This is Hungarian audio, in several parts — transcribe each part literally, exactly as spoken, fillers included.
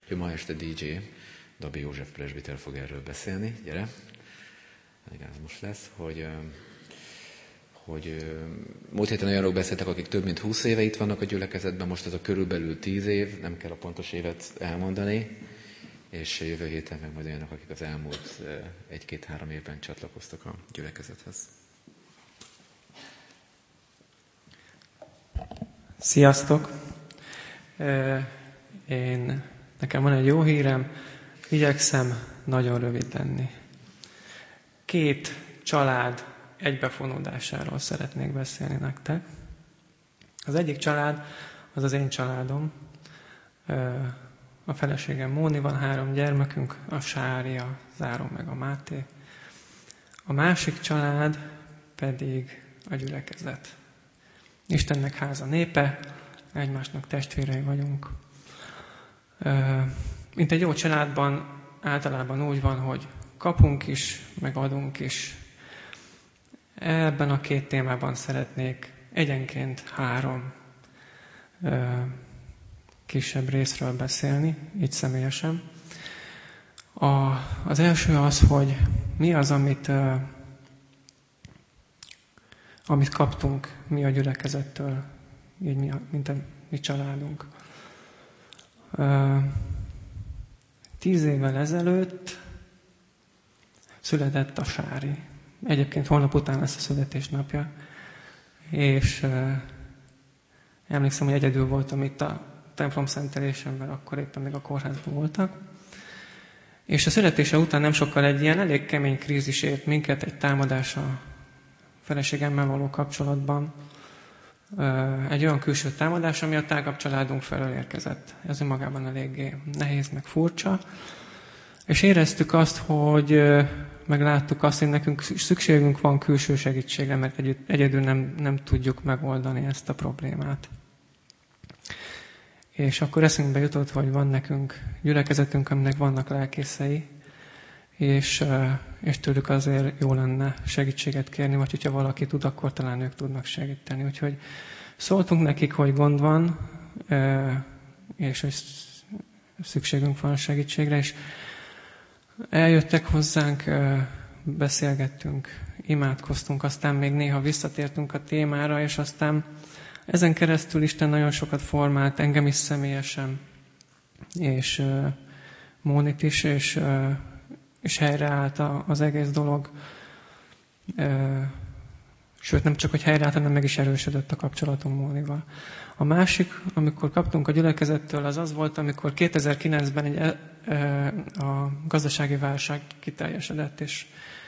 Ma este dé dzsé Dabi József presbiter fog erről beszélni. Gyere! Igen, ez most lesz, hogy, hogy múlt héten olyanok beszéltek, akik több mint húsz éve itt vannak a gyülekezetben, most ez a körülbelül tíz év, nem kell a pontos évet elmondani, és jövő héten meg majd olyanok, akik az elmúlt egy-két-három évben csatlakoztak a gyülekezethez. Sziasztok! Én, nekem van egy jó hírem, igyekszem nagyon rövid lenni. Két család egybefonódásáról szeretnék beszélni nektek. Az egyik család, az az én családom. A feleségem Móni, van három gyermekünk, a Sári, a Záron meg a Máté. A másik család pedig a gyülekezet. Istennek háza népe, egymásnak testvérei vagyunk. Mint egy jó családban általában úgy van, hogy kapunk is, meg adunk is. Ebben a két témában szeretnék egyenként három kisebb részről beszélni, így személyesen. A, az első az, hogy mi az, amit, amit kaptunk mi a gyülekezettől, így mi, mint a mi családunk. Tíz évvel ezelőtt született a Sári. Egyébként holnap után lesz a születésnapja, és emlékszem, hogy egyedül voltam itt a templom szentelésemben, akkor éppen még a kórházban voltak. És a születése után nem sokkal egy ilyen elég kemény krízis ért minket, egy támadás a feleségemmel való kapcsolatban. Egy olyan külső támadás, ami a tágabb családunk felől érkezett. Ez önmagában eléggé nehéz, meg furcsa. És éreztük azt, hogy megláttuk azt, hogy nekünk szükségünk van külső segítségre, mert egyedül nem, nem tudjuk megoldani ezt a problémát. És akkor eszünkbe jutott, hogy van nekünk gyülekezetünk, aminek vannak lelkészei, és, és tőlük azért jó lenne segítséget kérni, vagy hogyha valaki tud, akkor talán ők tudnak segíteni. Úgyhogy szóltunk nekik, hogy gond van, és hogy szükségünk van a segítségre, és eljöttek hozzánk, beszélgettünk, imádkoztunk, aztán még néha visszatértünk a témára, és aztán ezen keresztül Isten nagyon sokat formált, engem is személyesen, és Mónit is, és és helyreállt az egész dolog. Sőt, nem csak, hogy helyreállt, hanem meg is erősödött a kapcsolatunk Mónival. A másik, amikor kaptunk a gyülekezettől, az az volt, amikor kétezer-kilencben egy, a gazdasági válság kiteljesedett, és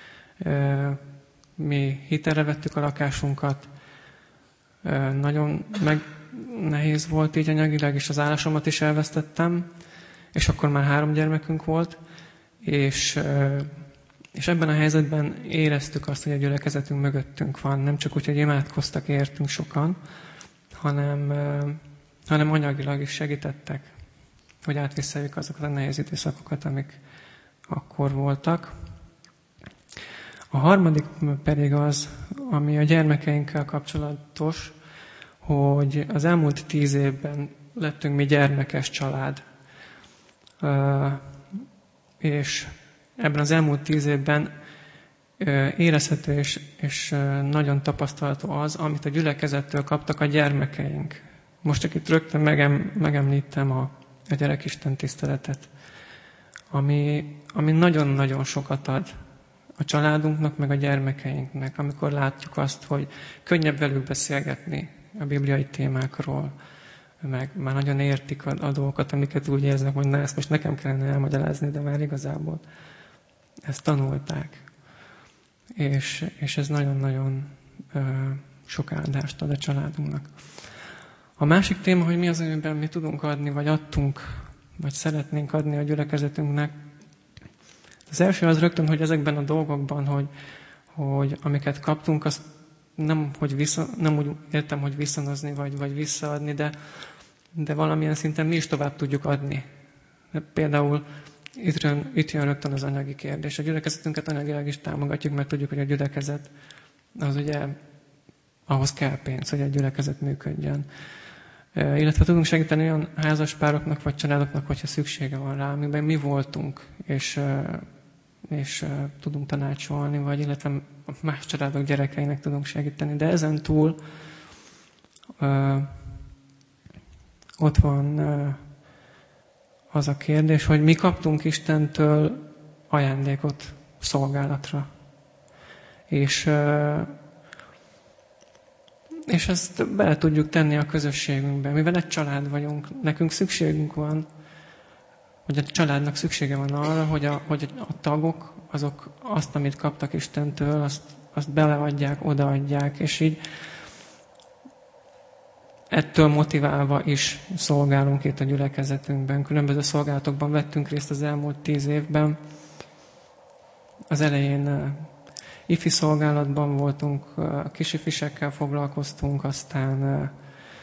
mi hitelre vettük a lakásunkat. Nagyon meg nehéz volt így anyagilag, és az állásomat is elvesztettem, és akkor már három gyermekünk volt, És, és ebben a helyzetben éreztük azt, hogy a gyülekezetünk mögöttünk van. Nem csak úgy, hogy imádkoztak, értünk sokan, hanem, hanem anyagilag is segítettek, hogy átvisszajük azokat a nehéz időszakokat, amik akkor voltak. A harmadik pedig az, ami a gyermekeinkkel kapcsolatos, hogy az elmúlt tíz évben lettünk mi gyermekes család. És ebben az elmúlt tíz évben érezhető és, és nagyon tapasztalható az, amit a gyülekezettől kaptak a gyermekeink. Most csak itt rögtön megem, megemlítem a, a gyerekisten tiszteletet, ami, ami nagyon-nagyon sokat ad a családunknak, meg a gyermekeinknek, amikor látjuk azt, hogy könnyebb velük beszélgetni a bibliai témákról, meg már nagyon értik a, a dolgokat, amiket úgy érznek, hogy na, ezt most nekem kellene elmagyarázni, de már igazából ezt tanulták. És, és ez nagyon-nagyon ö, sok áldást ad a családunknak. A másik téma, hogy mi az, amiben mi tudunk adni, vagy adtunk, vagy szeretnénk adni a gyülekezetünknek. Az első az rögtön, hogy ezekben a dolgokban, hogy, hogy amiket kaptunk, azt nem, hogy vissza, nem úgy értem, hogy viszonozni, vagy, vagy visszaadni, de, de valamilyen szinten mi is tovább tudjuk adni. De például itt jön, itt jön rögtön az anyagi kérdés. A gyülekezetünket anyagilag is támogatjuk, mert tudjuk, hogy a gyülekezet az ugye ahhoz kell pénz, hogy a gyülekezet működjön. illetve tudunk segíteni olyan házaspároknak vagy családoknak, hogyha szüksége van rá, amiben mi voltunk, és, és tudunk tanácsolni, vagy illetve más családok gyerekeinek tudunk segíteni. De ezen túl ö, ott van ö, az a kérdés, hogy mi kaptunk Istentől ajándékot szolgálatra. És ö, És ezt bele tudjuk tenni a közösségünkbe. Mivel egy család vagyunk, nekünk szükségünk van, hogy a családnak szüksége van arra, hogy a, hogy a tagok, azok azt, amit kaptak Istentől, azt, azt beleadják, odaadják, és így ettől motiválva is szolgálunk itt a gyülekezetünkben. Különböző szolgálatokban vettünk részt az elmúlt tíz évben. Az elején ifi szolgálatban voltunk, kisifisekkel foglalkoztunk, aztán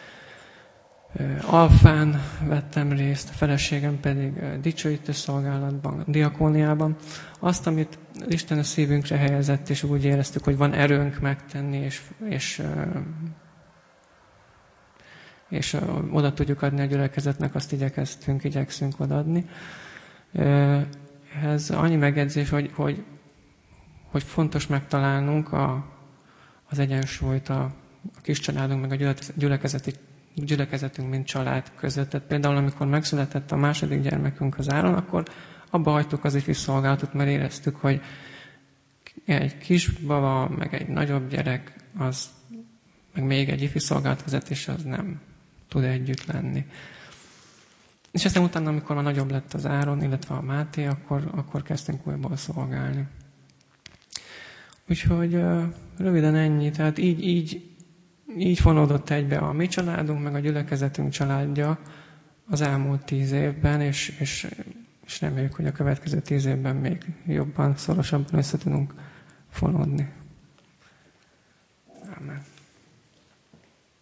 alfán vettem részt, a feleségem pedig dicsőítő szolgálatban, diakóniában. Azt, amit Isten a szívünkre helyezett, és úgy éreztük, hogy van erőnk megtenni, és, és, és oda tudjuk adni a gyülekezetnek, azt igyekeztünk, igyekszünk odaadni. Ez annyi megjegyzés, hogy, hogy hogy fontos megtalálnunk a, az egyensúlyt a, a kis családunk meg a gyülekezeti, gyülekezetünk, mint család között. Tehát például, amikor megszületett a második gyermekünk, az Áron, akkor abba hagytuk az ifi szolgálatot, mert éreztük, hogy egy kis baba, meg egy nagyobb gyerek, az, meg még egy ifi szolgálatvezetés, az nem tud együtt lenni. És aztán utána, amikor már nagyobb lett az Áron, illetve a Máté, akkor, akkor kezdtünk újból szolgálni. Úgyhogy uh, röviden ennyi. Tehát így, így, így fonódott egybe a mi családunk, meg a gyülekezetünk családja az elmúlt tíz évben, és, és, és reméljük, hogy a következő tíz évben még jobban, szorosabban össze tudunk fonódni.